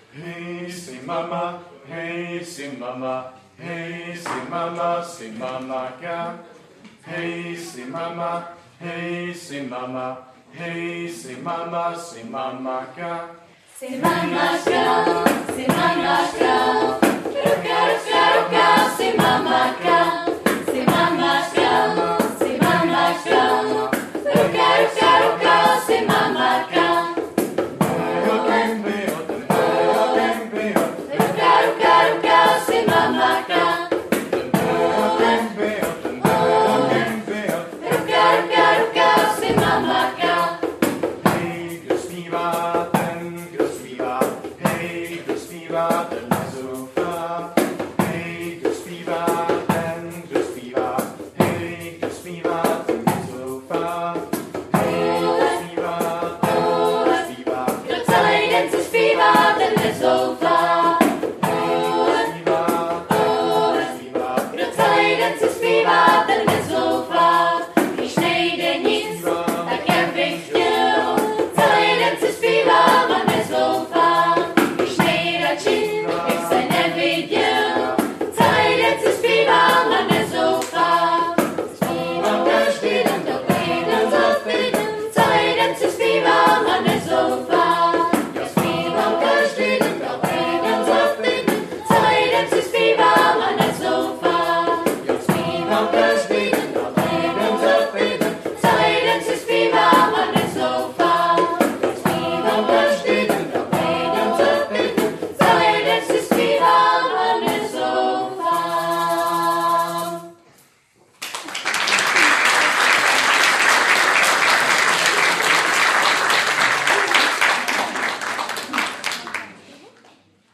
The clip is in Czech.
Hej si mama, hej si mama, hej si mama, si mamaka. Hej si mama, hej si mama, hej si mama, si mamaka. Si mamaka, si mamaka, ruka, ruka, ruka, si mamaka. Si mamaka, si mamaka, ruka, ruka, ruka, si mamaka. Ruka, ruka, ruka, si mamaka. Ruka, ruka, ruka, si mamaka. Hej, kdo zpívá, ten, kdo zpívá. Hej, kdo zpívá, ten,